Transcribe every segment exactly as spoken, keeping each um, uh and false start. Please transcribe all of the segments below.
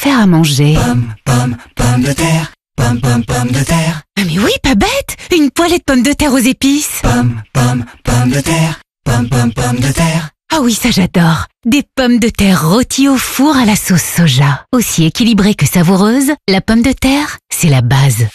faire à manger. Pomme, pomme, pomme de terre. Pomme, pomme, pomme de terre. Ah mais oui, pas bête! Une poêlée de pommes de terre aux épices. Pomme, pomme, pomme de terre. Pomme, pomme, pomme de terre. Ah oui, ça j'adore. Des pommes de terre rôties au four à la sauce soja. Aussi équilibrée que savoureuse, la pomme de terre, c'est la base.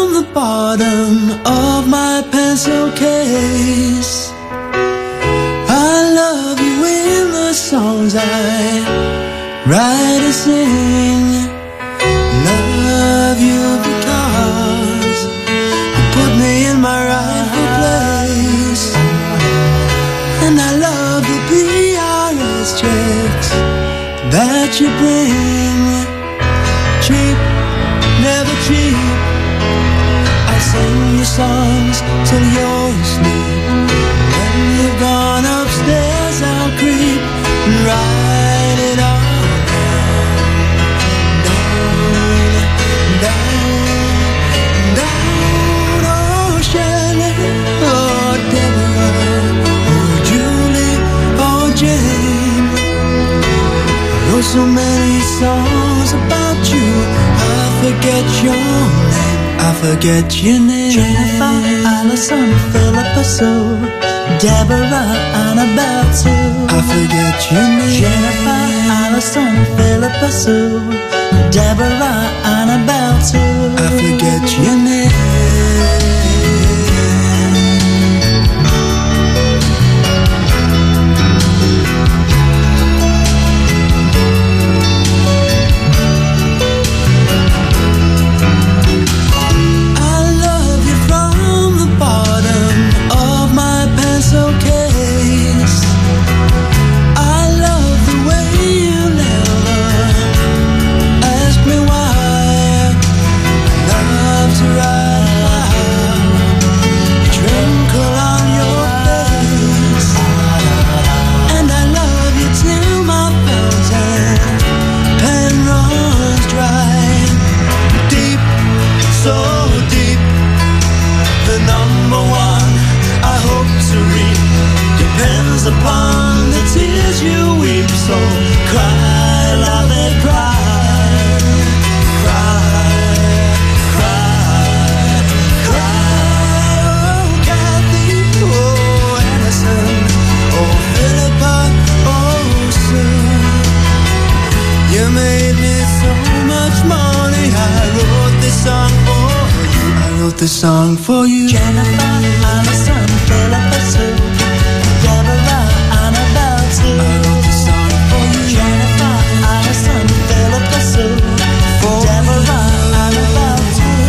from the bottom of my pencil case. I love you in the songs I write and sing. Love you because you put me in my rightful place. And I love the P R S checks that you bring. Cheap, never cheap. I'll sing your songs till you're asleep. When you've gone upstairs, I'll creep and write it all down, down, down. Oh, Shelley, oh, Deborah, oh, Julie, oh, Jane. I wrote so many songs about you, I forget your name. I forget your name. Jennifer, Allison, Philippa Sue, Deborah, Annabelle Sue. I forget your name. Jennifer, Allison, Philippa Sue, Deborah, Annabelle Sue. I forget your name. Upon the tears you weep, so cry, love it, cry, cry, cry, cry. Oh, Kathy, oh, Allison, oh, Philippa, oh, Sue. You made me so much money. I wrote this song for you. I wrote this song for you. Jennifer, Allison, Philippa Sue, Deborah, Annabelle Sue. I wrote this song for you. Jennifer, Allison, Philippa Sue, Deborah, Annabelle Sue.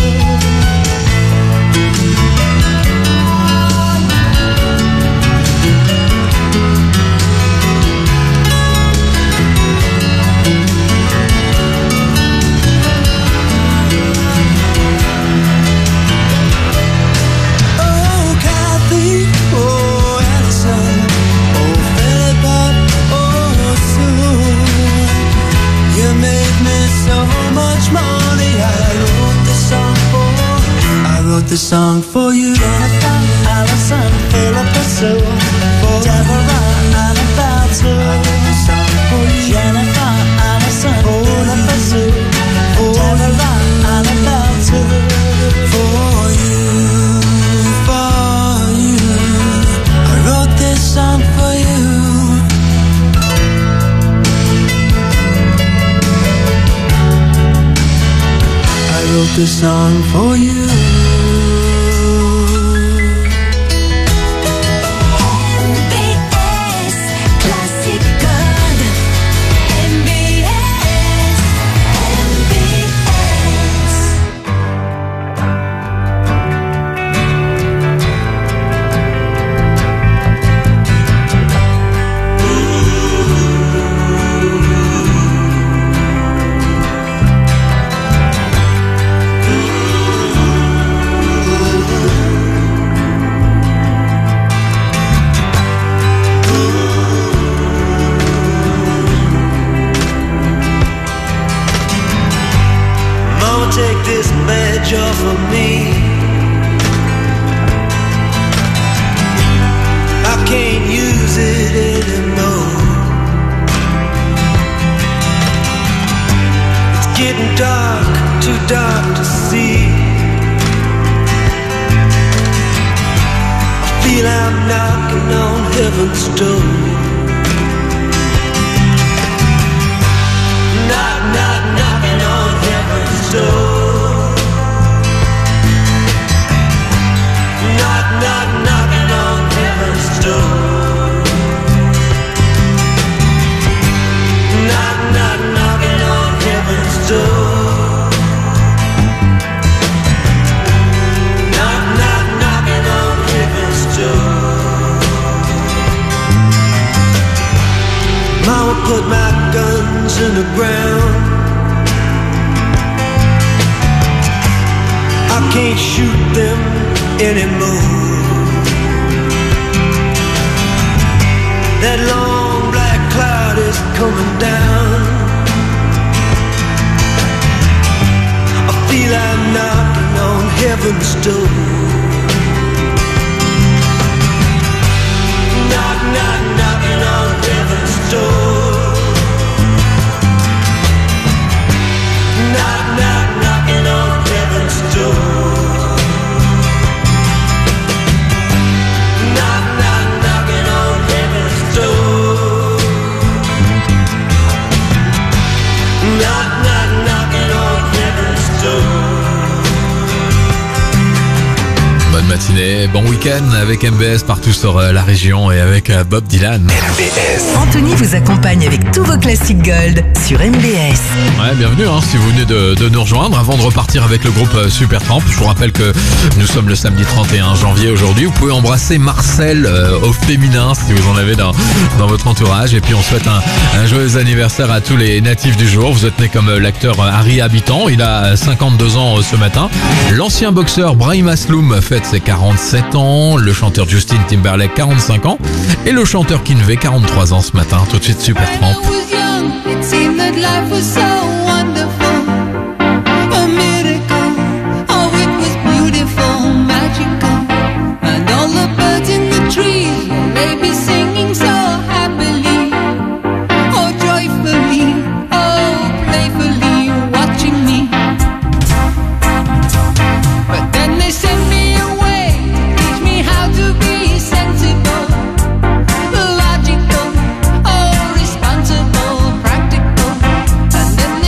Oh, Kathy, oh, Allison, oh, Philippa, oh, Sue. You made me so much money. I wrote this song for you. I wrote this song for you. Jennifer, Allison, Philippa Sue, Deborah, Annabelle Sue. I wrote this song for you. Jennifer, Allison, Philippa Sue, Deborah, Annabelle Sue. For you, for you. I wrote this song for you. I wrote this song for you. M B S Classic Code. M B S, M B S. Mama, take this badge off of me. I can't use it anymore. It's getting dark, too dark to see. I feel I'm knocking on heaven's door. Knock, knock, knocking on heaven's door. touching the ground. I can't shoot them anymore. That long black cloud is coming down. I feel I'm knocking on heaven's door. Knock, knock, knocking on heaven's door. Knock, knock, knocking on heaven's door. Knock, knock, knocking on heaven's door. Knock, knock, knocking on heaven's door. Bonne matinée, bon week-end avec M B S partout sur euh, la région et avec euh, Bob Dylan. M B S. Anthony vous accompagne avec tous vos classiques Gold sur M B S. Ouais, bienvenue hein, si vous venez de, de nous rejoindre. Avant de repartir avec le groupe euh, Supertramp, je vous rappelle que nous sommes le samedi trente et un janvier aujourd'hui. Vous pouvez embrasser Marcel euh, au féminin si vous en avez dans, dans votre entourage. Et puis on souhaite un, un joyeux anniversaire à tous les natifs du jour. Vous êtes né comme euh, l'acteur euh, Harry Habitant, il a cinquante-deux ans euh, ce matin. L'ancien boxeur Brahim Asloum fête ses quarante-sept ans. Le chanteur Justin Timberlake quarante-cinq ans. Et le chanteur Kinvey quarante-trois ans ce matin. Tout de suite Supertramp. Logical or responsible, practical, and then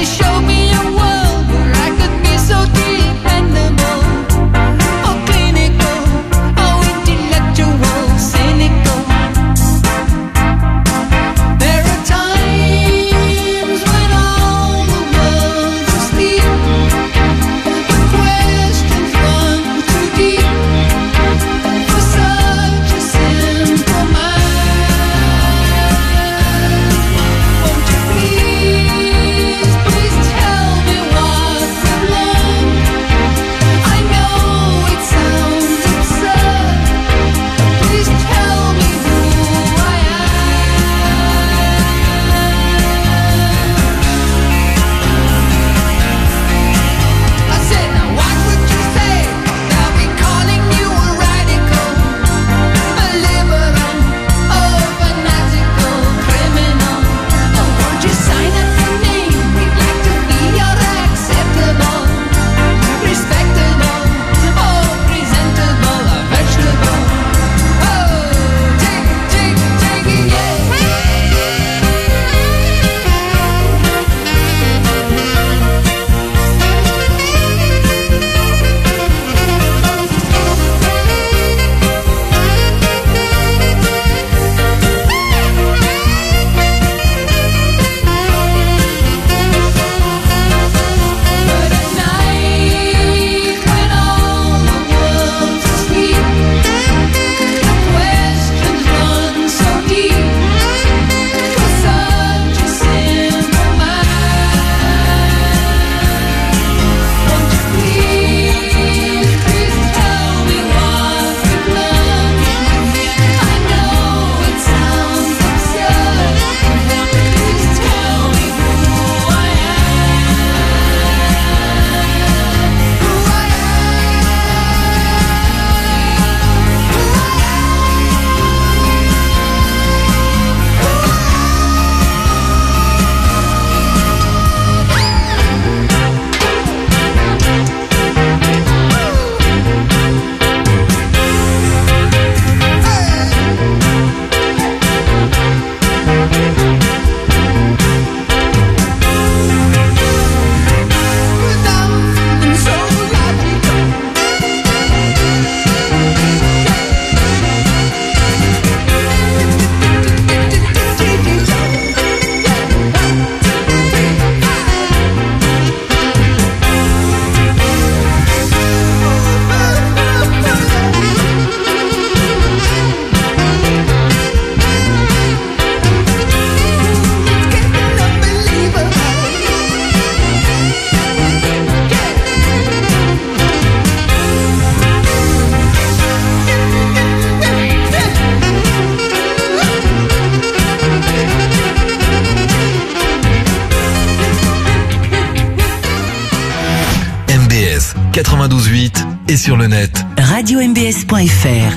et sur le net. radio m b s point f r.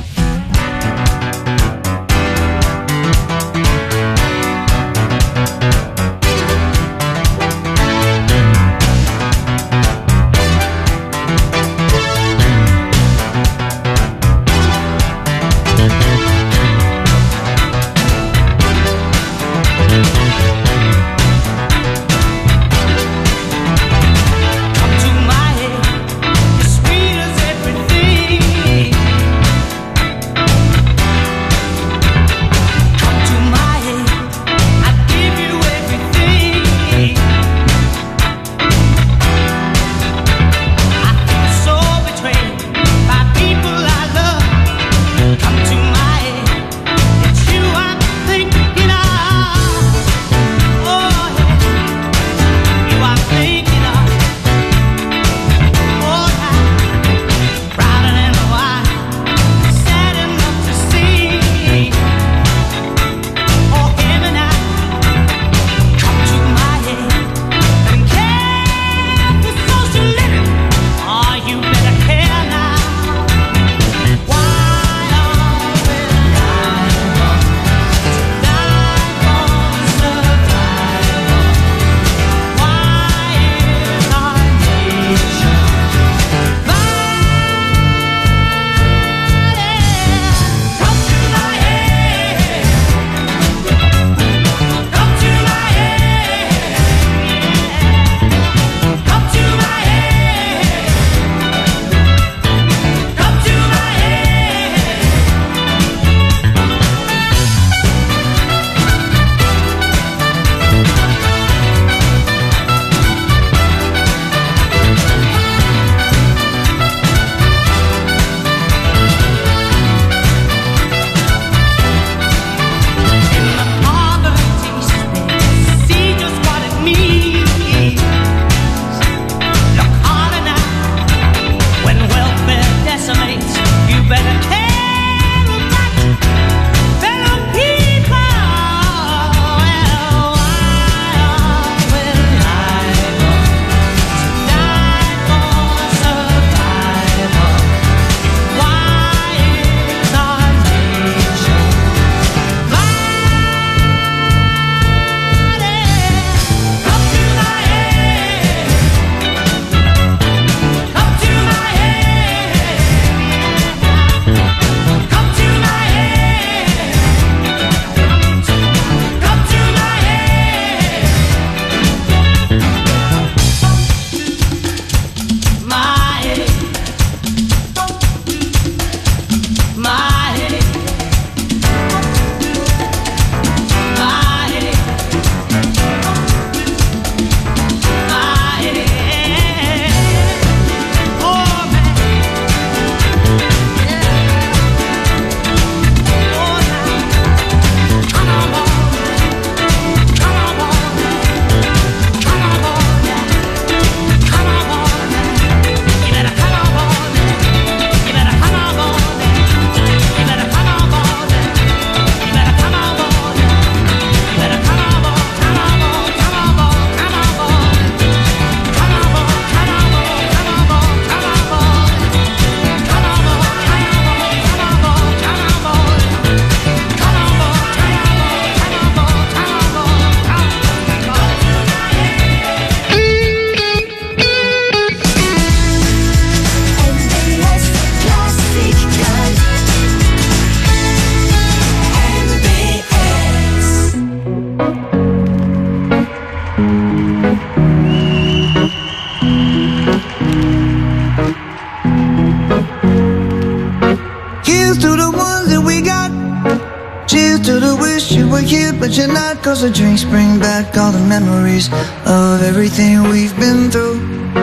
but you're not. Cause the drinks bring back all the memories of everything we've been through.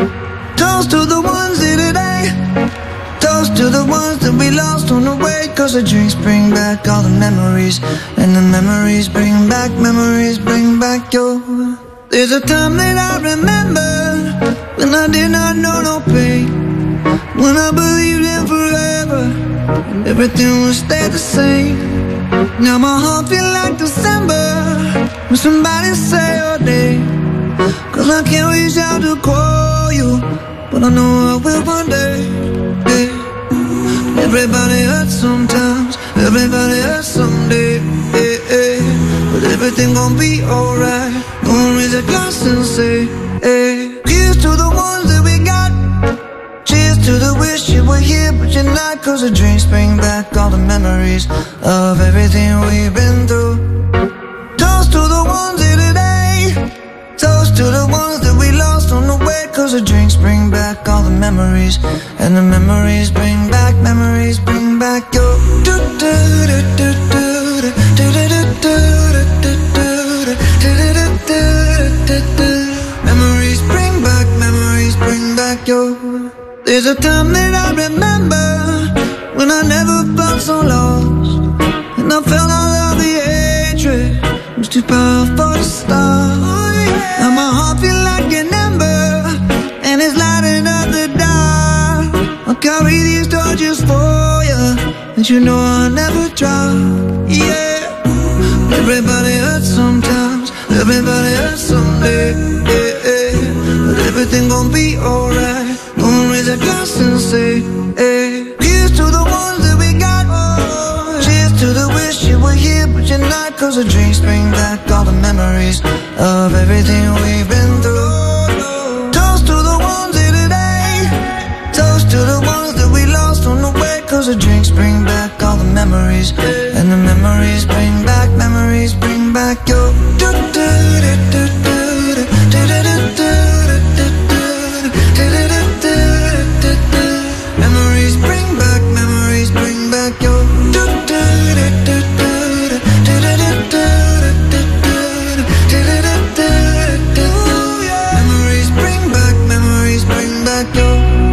Toast to the ones here today, toast to the ones that we lost on the way. Cause the drinks bring back all the memories, and the memories bring back, memories bring back your. There's a time that I remember when I did not know no pain, when I believed in forever and everything would stay the same. Now my heart feel like December when somebody say your name. Cause I can't reach out to call you, but I know I will one day. Everybody hurts sometimes, everybody hurts someday, eh, eh. But everything gon' be alright. Gonna raise a glass and say, eh. Here's to the ones that we got. Cheers to the wish you were here but you're not. Cause the drinks bring back all the memories of everything we've been through. Toast to the ones here today. Toast to the ones that we lost on the way. Cause the drinks bring back all the memories. And the memories bring back, memories bring back your do do do do do do do do do do do. Memories bring back, memories bring back your. There's a time that I remember when I never felt so lost, and I felt all of the hatred was too powerful to stop. Now my heart feel like an ember, and it's lighting up the dark. I'll carry these torches for you, and you know I'll never drop. Yeah, everybody hurts sometimes, everybody hurts someday. Yeah, yeah. But everything gon' be alright. Gonna raise a glass and say, hey. Here's to the ones that we got. Cheers to the wish you were here but you're not. Cause the drinks bring back all the memories of everything we've been through. Toast to the ones here today. Toast to the ones that we lost on the way. Cause the drinks bring back all the memories. And the memories bring back, memories bring back your do do do do do do do do do. Memories bring back, memories bring back your do do do do do do do do do. Memories bring back, memories bring back your.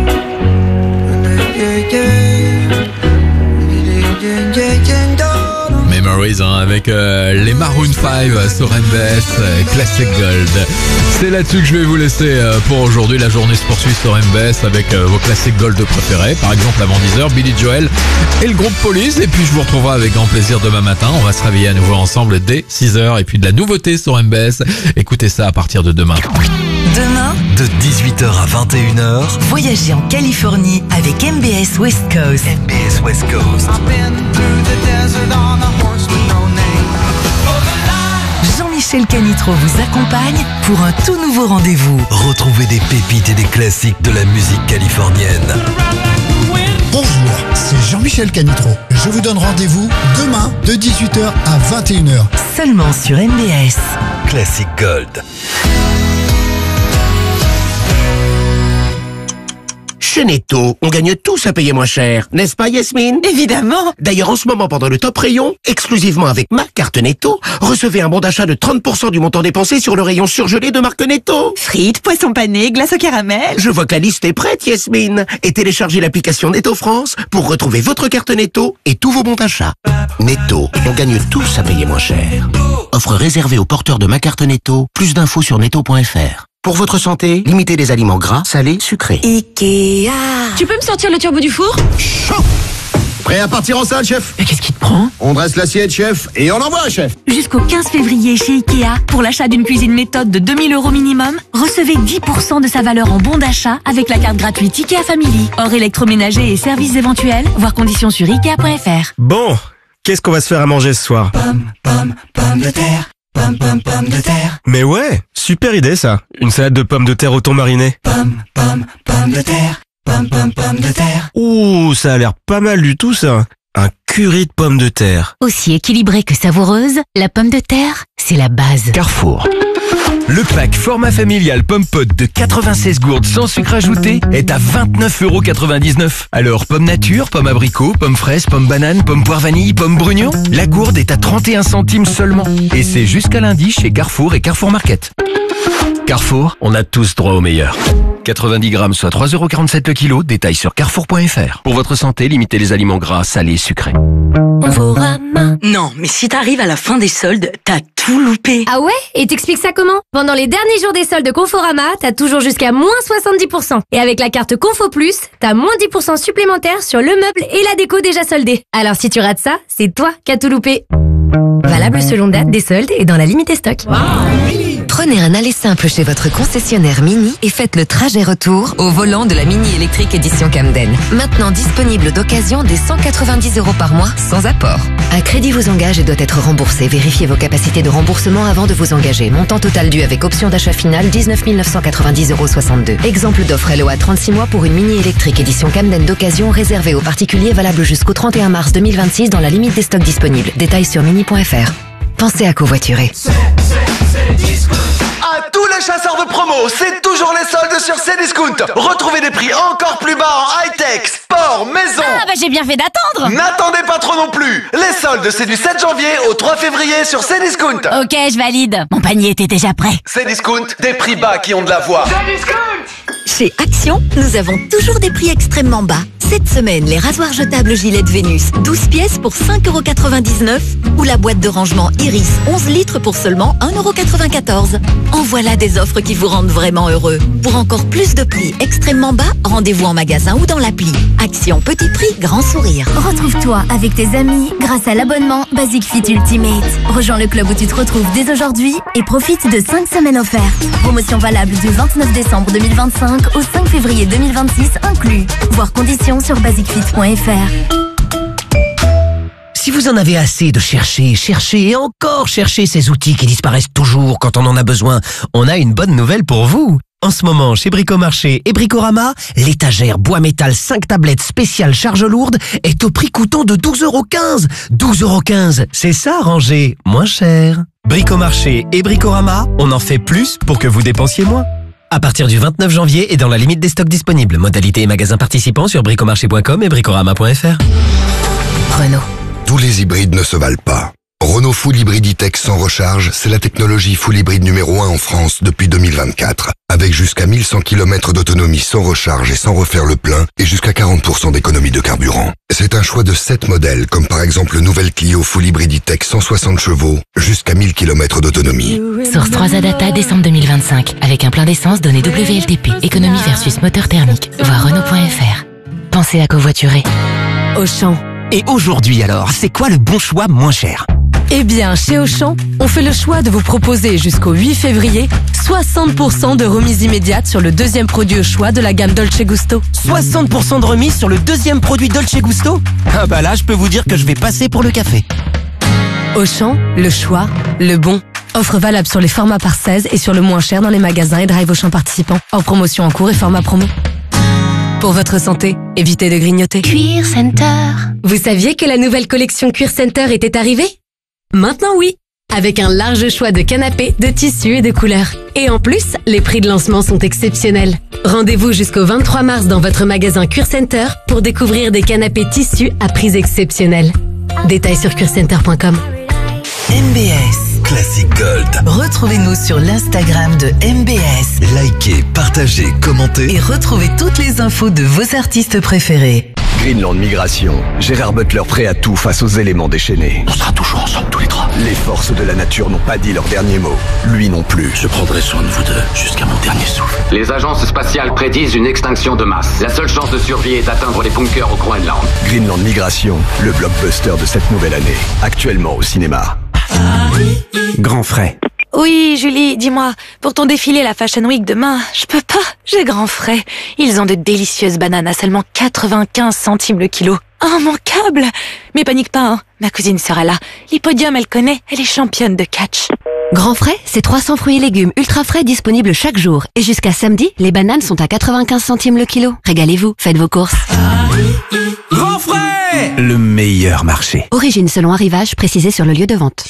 Memories hein, avec euh, les Maroon five sur M B S euh, Classic Gold. C'est là-dessus que je vais vous laisser euh, pour aujourd'hui. La journée se poursuit sur M B S avec euh, vos Classic Gold préférés. Par exemple avant dix heures, Billy Joel et le groupe Police. Et puis je vous retrouverai avec grand plaisir demain matin. On va se réveiller à nouveau ensemble dès six heures. Et puis de la nouveauté sur M B S. Écoutez ça à partir de demain. Demain, De dix-huit heures à vingt et une heures, voyagez en Californie avec M B S West Coast. M B S West Coast. Jean-Michel Canitro vous accompagne pour un tout nouveau rendez-vous. Retrouvez des pépites et des classiques de la musique californienne. Bonjour, c'est Jean-Michel Canitro. Je vous donne rendez-vous demain de dix-huit heures à vingt et une heures. Seulement sur M B S. Classic Gold. Chez Netto, on gagne tous à payer moins cher, n'est-ce pas Yasmine? Évidemment. D'ailleurs, en ce moment, pendant le top rayon, exclusivement avec ma carte Netto, recevez un bon d'achat de trente pour cent du montant dépensé sur le rayon surgelé de marque Netto. Frites, poissons panés, glace au caramel. Je vois que la liste est prête, Yasmine. Et téléchargez l'application Netto France pour retrouver votre carte Netto et tous vos bons d'achat. Netto, on gagne tous à payer moins cher. Offre réservée aux porteurs de ma carte Netto. Plus d'infos sur netto point f r. Pour votre santé, limitez les aliments gras, salés, sucrés. Ikea. Tu peux me sortir le turbo du four? Chaud! Prêt à partir en salle, chef? Mais qu'est-ce qui te prend? On dresse l'assiette, chef, et on envoie, chef. Jusqu'au quinze février chez Ikea, pour l'achat d'une cuisine méthode de deux mille euros minimum, recevez dix pour cent de sa valeur en bon d'achat avec la carte gratuite Ikea Family. Hors électroménager et services éventuels, voir conditions sur ikea point f r. Bon, qu'est-ce qu'on va se faire à manger ce soir? Pomme, pomme, pomme de terre. Pomme, pomme, pomme de terre. Mais ouais, super idée ça. Une salade de pommes de terre au thon mariné. Pomme, pomme, pomme de terre. Pomme, pomme, pomme de terre. Ouh, ça a l'air pas mal du tout ça. Un curry de pommes de terre. Aussi équilibrée que savoureuse, la pomme de terre, c'est la base. Carrefour. Le pack format familial pomme pot de quatre-vingt-seize gourdes sans sucre ajouté est à vingt-neuf euros quatre-vingt-dix-neuf. Alors pomme nature, pomme abricot, pomme fraise, pomme banane, pomme poire vanille, pomme brugnon, la gourde est à trente et un centimes seulement. Et c'est jusqu'à lundi chez Carrefour et Carrefour Market. Carrefour, on a tous droit au meilleur. quatre-vingt-dix grammes, soit trois euros quarante-sept le kilo, détail sur carrefour point f r. Pour votre santé, limitez les aliments gras, salés, sucrés. Conforama. Non, mais si t'arrives à la fin des soldes, t'as tout loupé. Ah ouais? Et t'expliques ça comment? Pendant les derniers jours des soldes de Conforama, t'as toujours jusqu'à moins soixante-dix pour cent. Et avec la carte Confo Plus, t'as moins dix pour cent supplémentaires sur le meuble et la déco déjà soldés. Alors si tu rates ça, c'est toi qui as tout loupé. Valable selon date des soldes et dans la limite stock. Prenez Prenez un aller simple chez votre concessionnaire Mini et faites le trajet retour au volant de la Mini électrique édition Camden. Maintenant disponible d'occasion dès cent quatre-vingt-dix euros par mois sans apport. Un crédit vous engage et doit être remboursé. Vérifiez vos capacités de remboursement avant de vous engager. Montant total dû avec option d'achat finale dix-neuf mille neuf cent quatre-vingt-dix euros soixante-deux. Exemple d'offre L O A trente-six mois pour une Mini électrique édition Camden d'occasion réservée aux particuliers, valable jusqu'au trente et un mars deux mille vingt-six dans la limite des stocks disponibles. Détails sur mini point f r. Pensez à covoiturer. À tous les chasseurs de promo, c'est toujours les soldes sur Cdiscount. Retrouvez des prix encore plus bas en high-tech, sport, maison. Ah bah j'ai bien fait d'attendre. N'attendez pas trop non plus. Les soldes, c'est du sept janvier au trois février sur Cdiscount. Ok, je valide. Mon panier était déjà prêt. Cdiscount, des prix bas qui ont de la voix. Chez Action, nous avons toujours des prix extrêmement bas. Cette semaine, les rasoirs jetables Gillette Vénus, douze pièces pour cinq euros quatre-vingt-dix-neuf ou la boîte de rangement Iris, onze litres pour seulement un euro quatre-vingt-quatorze. En voilà des offres qui vous rendent vraiment heureux. Pour encore plus de prix extrêmement bas, rendez-vous en magasin ou dans l'appli. Action, petit prix, grand sourire. Retrouve-toi avec tes amis grâce à l'abonnement Basic Fit Ultimate. Rejoins le club où tu te retrouves dès aujourd'hui et profite de cinq semaines offertes. Promotion valable du vingt-neuf décembre deux mille vingt-cinq au cinq février deux mille vingt-six inclus. Voir conditions sur basic fit point f r. Si vous en avez assez de chercher, chercher et encore chercher ces outils qui disparaissent toujours quand on en a besoin, on a une bonne nouvelle pour vous. En ce moment, chez Bricomarché et Bricorama, l'étagère bois métal cinq tablettes spéciales charge lourde est au prix coûtant de douze euros quinze. douze euros quinze, c'est ça ranger moins cher. Bricomarché et Bricorama, on en fait plus pour que vous dépensiez moins. À partir du vingt-neuf janvier et dans la limite des stocks disponibles. Modalités et magasins participants sur bricomarché point com et bricorama point f r. Renault. Tous les hybrides ne se valent pas. Renault Full Hybrid E-Tech sans recharge, c'est la technologie full hybride numéro un en France depuis deux mille vingt-quatre. Avec jusqu'à mille cent kilomètres d'autonomie sans recharge et sans refaire le plein et jusqu'à quarante pour cent d'économie de carburant. C'est un choix de sept modèles, comme par exemple le nouvel Clio Full Hybrid E-Tech cent soixante chevaux, jusqu'à mille kilomètres d'autonomie. Source trois A Data, décembre deux mille vingt-cinq. Avec un plein d'essence donné W L T P. Économie versus moteur thermique. Voir Renault point f r. Pensez à covoiturer. Auchan. Et aujourd'hui alors, c'est quoi le bon choix moins cher ? Eh bien, chez Auchan, on fait le choix de vous proposer jusqu'au huit février soixante pour cent de remise immédiate sur le deuxième produit au choix de la gamme Dolce Gusto. soixante pour cent de remise sur le deuxième produit Dolce Gusto ? Ah bah là, je peux vous dire que je vais passer pour le café. Auchan, le choix, le bon. Offre valable sur les formats par seize et sur le moins cher dans les magasins et drive Auchan participants. Hors promotion en cours et format promo. Pour votre santé, évitez de grignoter. Cuir Center. Vous saviez que la nouvelle collection Cuir Center était arrivée ? Maintenant oui, avec un large choix de canapés, de tissus et de couleurs. Et en plus, les prix de lancement sont exceptionnels. Rendez-vous jusqu'au vingt-trois mars dans votre magasin Cuir Center pour découvrir des canapés tissus à prix exceptionnels. Détails sur cuir center point com. M B S Classic Gold. Retrouvez-nous sur l'Instagram de M B S. Likez, partagez, commentez Et retrouvez toutes les infos de vos artistes préférés. Greenland Migration. Gérard Butler prêt à tout face aux éléments déchaînés. On sera toujours ensemble tous les trois. Les forces de la nature n'ont pas dit leur dernier mot. Lui non plus. Je prendrai soin de vous deux jusqu'à mon dernier souffle. Les agences spatiales prédisent une extinction de masse. La seule chance de survie est d'atteindre les bunkers au Groenland. Greenland Migration, le blockbuster de cette nouvelle année. Actuellement au cinéma. Grand frais. Oui, Julie, dis-moi, pour ton défilé la Fashion Week demain, je peux pas, j'ai grand frais. Ils ont de délicieuses bananes à seulement quatre-vingt-quinze centimes le kilo. Immanquable! Mais panique pas, hein, ma cousine sera là. L'Hippodium, elle connaît, elle est championne de catch. Grand frais, c'est trois cents fruits et légumes ultra frais disponibles chaque jour. Et jusqu'à samedi, les bananes sont à quatre-vingt-quinze centimes le kilo. Régalez-vous, faites vos courses. Grand frais! Le meilleur marché. Origine selon arrivage, précisé sur le lieu de vente.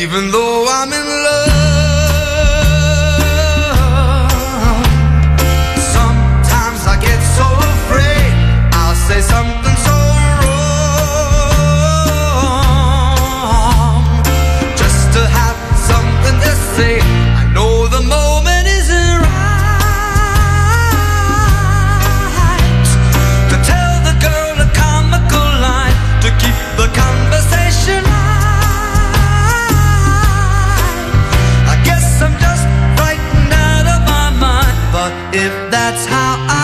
even though I'm in love. Sometimes I get so afraid I'll say something so wrong, just to have something to say. I know the moment isn't right to tell the girl a comical line to keep the conversation light. I guess I'm just frightened out of my mind, but if that's how I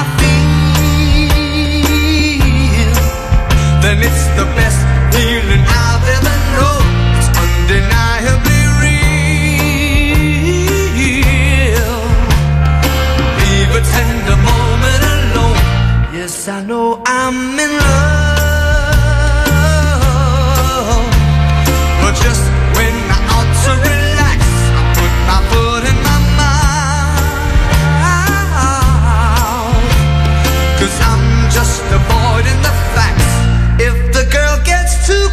feel, then it's the best feeling I've ever known. It's undeniably real. Leave a tender moment alone. Yes, I know I'm in love, but just when I ought to relax, I put my foot in my mouth, 'cause I'm just avoiding the facts. If the girl gets too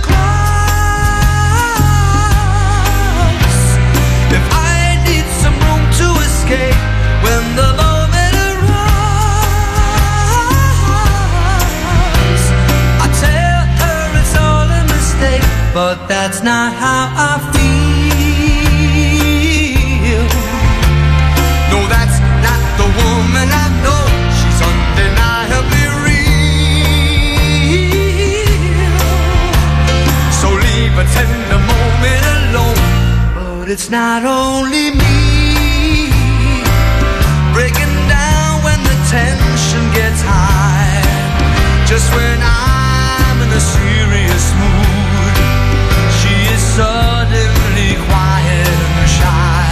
close, if I need some room to escape when the moment arrives, I tell her it's all a mistake, but that's not how I feel. No, that's not the woman I know. She's undeniably real. So leave a tender moment alone. But it's not only me breaking down when the tension gets high. Just when I'm in a serious mood, she is suddenly quiet and shy.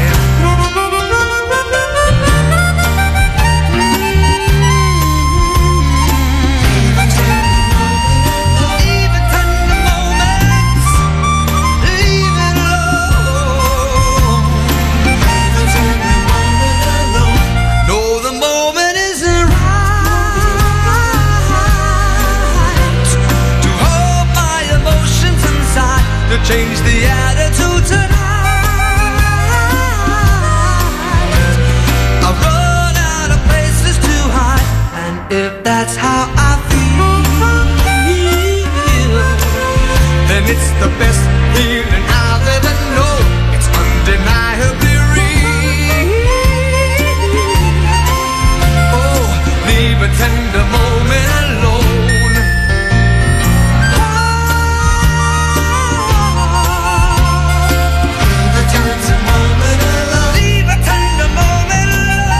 Leave a tender moment, leave it alone. Leave a tender moment alone. No, the moment isn't right to hold my emotions inside, to change the attitude tonight. I run out of places to hide, and if that's how I feel, then it's the best feeling I've ever known. It's undeniably real. Oh, leave a tender moment alone. Leave a tender moment alone. Leave a tender moment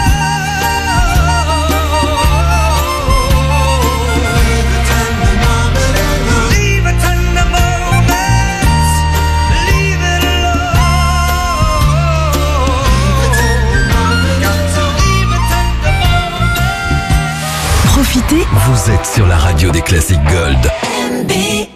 alone. Leave a tender moment alone. Leave a tender moment. Leave it alone. Got to leave a tender moment. Profitez. Vous êtes sur la radio des classiques Gold. M B